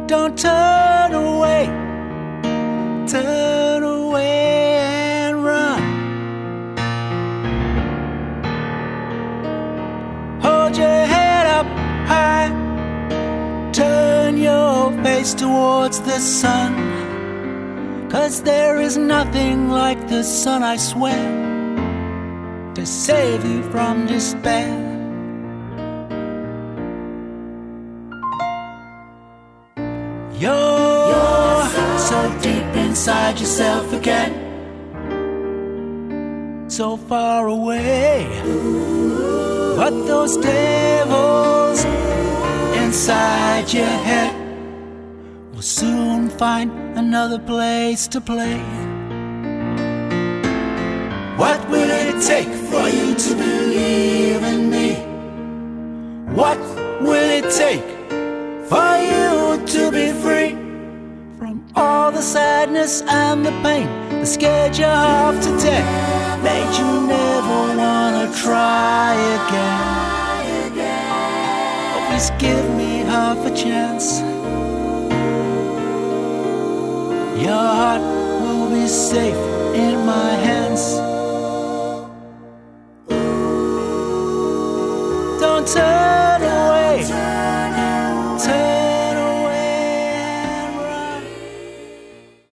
Don't turn away and run. Hold your head up high, turn your face towards the sun, 'cause there is nothing like the sun, I swear, to save you from despair. You're so deep inside yourself again, so far away. But those devils inside your head will soon find another place to play. What will it take for you to believe in me? What will it take for you to be free from all the sadness and the pain that scared you half to death, made you never wanna try again? Oh, please give me half a chance. Your heart will be safe in my hands. Don't turn